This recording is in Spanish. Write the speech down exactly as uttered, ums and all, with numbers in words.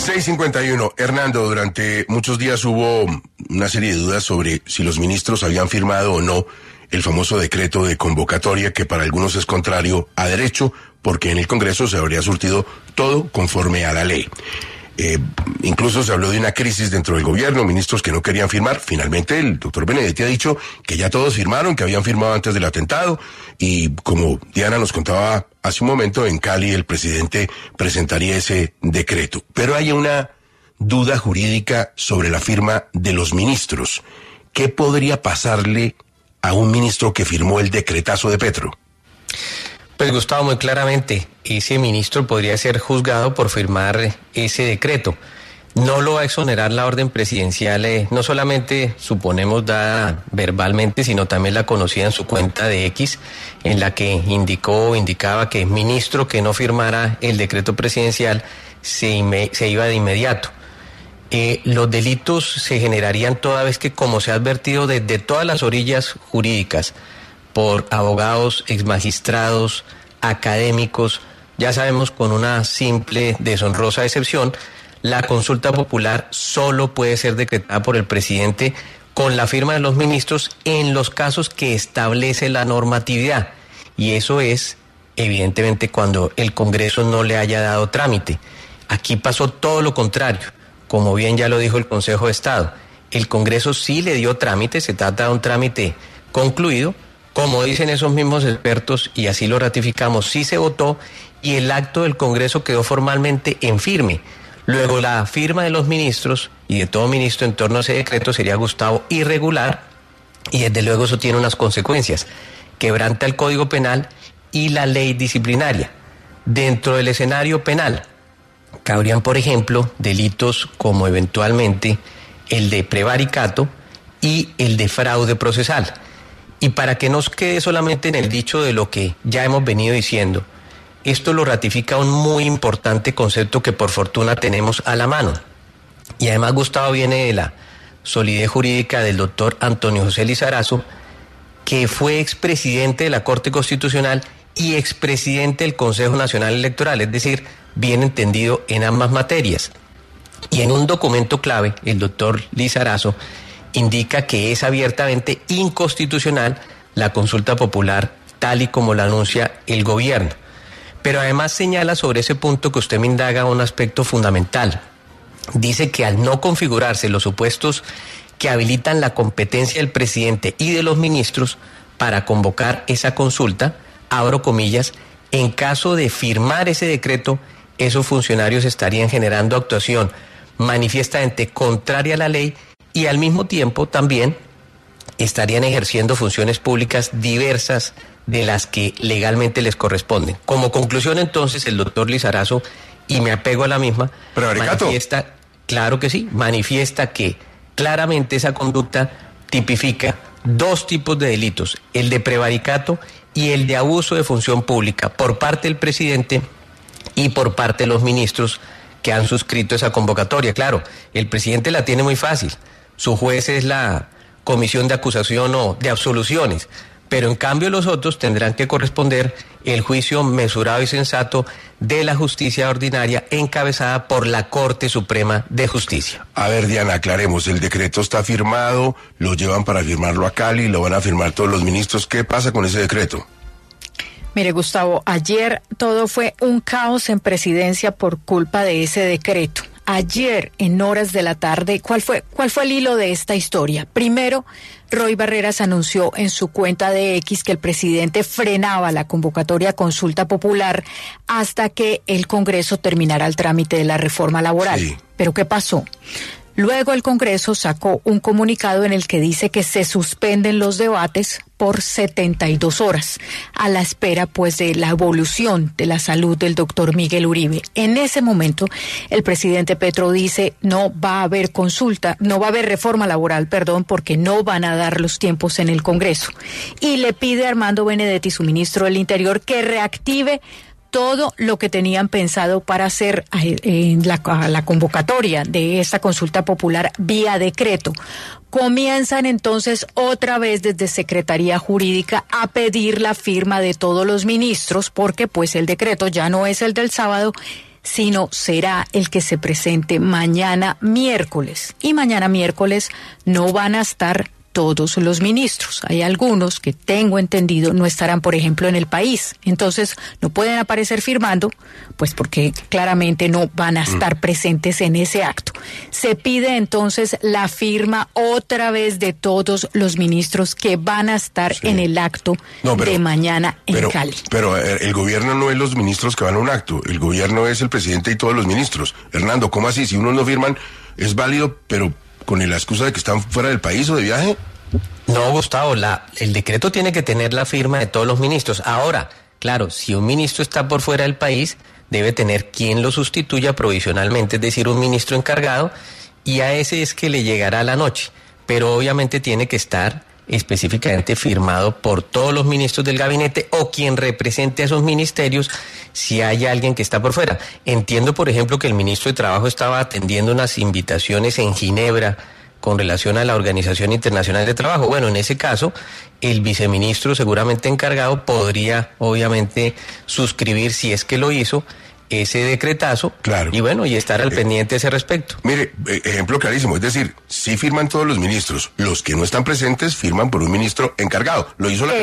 seis cincuenta y uno. Hernando, durante muchos días hubo una serie de dudas sobre si los ministros habían firmado o no el famoso decreto de convocatoria, que para algunos es contrario a derecho, porque en el Congreso se habría surtido todo conforme a la ley. Eh, incluso se habló de una crisis dentro del gobierno, ministros que no querían firmar. Finalmente el doctor Benedetti ha dicho que ya todos firmaron, que habían firmado antes del atentado, y como Diana nos contaba hace un momento, en Cali el presidente presentaría ese decreto. Pero hay una duda jurídica sobre la firma de los ministros. ¿Qué podría pasarle a un ministro que firmó el decretazo de Petro? Pues Gustavo, muy claramente, ese ministro podría ser juzgado por firmar ese decreto. No lo va a exonerar la orden presidencial, eh, no solamente suponemos dada verbalmente, sino también la conocida en su cuenta de X, en la que indicó o indicaba que ministro que no firmara el decreto presidencial se, ime, se iba de inmediato. Eh, los delitos se generarían toda vez que, como se ha advertido desde todas las orillas jurídicas, por abogados, exmagistrados, académicos, ya sabemos, con una simple deshonrosa excepción, la consulta popular solo puede ser decretada por el presidente con la firma de los ministros en los casos que establece la normatividad. Y eso es, evidentemente, cuando el Congreso no le haya dado trámite. Aquí pasó todo lo contrario, como bien ya lo dijo el Consejo de Estado. El Congreso sí le dio trámite, se trata de un trámite concluido. Como dicen esos mismos expertos, y así lo ratificamos, sí se votó y el acto del Congreso quedó formalmente en firme. Luego la firma de los ministros y de todo ministro en torno a ese decreto sería, Gustavo, irregular, y desde luego eso tiene unas consecuencias. Quebranta el Código Penal y la ley disciplinaria. Dentro del escenario penal cabrían, por ejemplo, delitos como eventualmente el de prevaricato y el de fraude procesal. Y para que nos quede solamente en el dicho de lo que ya hemos venido diciendo, esto lo ratifica un muy importante concepto que por fortuna tenemos a la mano. Y además, Gustavo, viene de la solidez jurídica del doctor Antonio José Lizarazo, que fue expresidente de la Corte Constitucional y expresidente del Consejo Nacional Electoral, es decir, bien entendido en ambas materias. Y en un documento clave, el doctor Lizarazo indica que es abiertamente inconstitucional la consulta popular tal y como la anuncia el gobierno. Pero además señala sobre ese punto que usted me indaga un aspecto fundamental. Dice que al no configurarse los supuestos que habilitan la competencia del presidente y de los ministros para convocar esa consulta, abro comillas, en caso de firmar ese decreto, esos funcionarios estarían generando actuación manifiestamente contraria a la ley y al mismo tiempo también estarían ejerciendo funciones públicas diversas de las que legalmente les corresponden. Como conclusión, entonces, el doctor Lizarazo, y me apego a la misma, manifiesta, claro que sí, manifiesta que claramente esa conducta tipifica dos tipos de delitos, el de prevaricato y el de abuso de función pública por parte del presidente y por parte de los ministros que han suscrito esa convocatoria. Claro, el presidente la tiene muy fácil. Su juez es la comisión de acusación o de absoluciones, pero en cambio los otros tendrán que corresponder el juicio mesurado y sensato de la justicia ordinaria encabezada por la Corte Suprema de Justicia. A ver, Diana, aclaremos, el decreto está firmado, lo llevan para firmarlo a Cali, lo van a firmar todos los ministros. ¿Qué pasa con ese decreto? Mire, Gustavo, ayer todo fue un caos en presidencia por culpa de ese decreto. Ayer, en horas de la tarde, ¿cuál fue, cuál fue el hilo de esta historia? Primero, Roy Barreras anunció en su cuenta de X que el presidente frenaba la convocatoria a consulta popular hasta que el Congreso terminara el trámite de la reforma laboral. Sí. ¿Pero qué pasó? Luego el Congreso sacó un comunicado en el que dice que se suspenden los debates por setenta y dos horas, a la espera pues de la evolución de la salud del doctor Miguel Uribe. En ese momento, el presidente Petro dice no va a haber consulta, no va a haber reforma laboral, perdón, porque no van a dar los tiempos en el Congreso. Y le pide a Armando Benedetti, su ministro del Interior, que reactive todo lo que tenían pensado para hacer en la, la convocatoria de esta consulta popular vía decreto. Comienzan entonces otra vez desde Secretaría Jurídica a pedir la firma de todos los ministros, porque pues el decreto ya no es el del sábado, sino será el que se presente mañana miércoles. Y mañana miércoles no van a estar todos los ministros. Hay algunos que tengo entendido no estarán, por ejemplo, en el país. Entonces no pueden aparecer firmando, pues porque claramente no van a estar presentes en ese acto. Se pide entonces la firma otra vez de todos los ministros que van a estar sí. en el acto no, pero, de mañana en pero, Cali. Pero el gobierno no es los ministros que van a un acto. El gobierno es el presidente y todos los ministros. Hernando, ¿cómo así? Si unos no firman, es válido, pero con la excusa de que están fuera del país o de viaje. No, Gustavo, la, el decreto tiene que tener la firma de todos los ministros. Ahora, claro, si un ministro está por fuera del país, debe tener quien lo sustituya provisionalmente, es decir, un ministro encargado, y a ese es que le llegará la noche. Pero obviamente tiene que estar específicamente firmado por todos los ministros del gabinete o quien represente a esos ministerios si hay alguien que está por fuera. Entiendo, por ejemplo, que el ministro de Trabajo estaba atendiendo unas invitaciones en Ginebra con relación a la Organización Internacional de Trabajo. Bueno, en ese caso, el viceministro seguramente encargado podría, obviamente, suscribir, si es que lo hizo, ese decretazo, claro. y bueno, y estar al eh, pendiente a ese respecto. Mire, ejemplo clarísimo, es decir, sí firman todos los ministros, los que no están presentes firman por un ministro encargado. Lo hizo la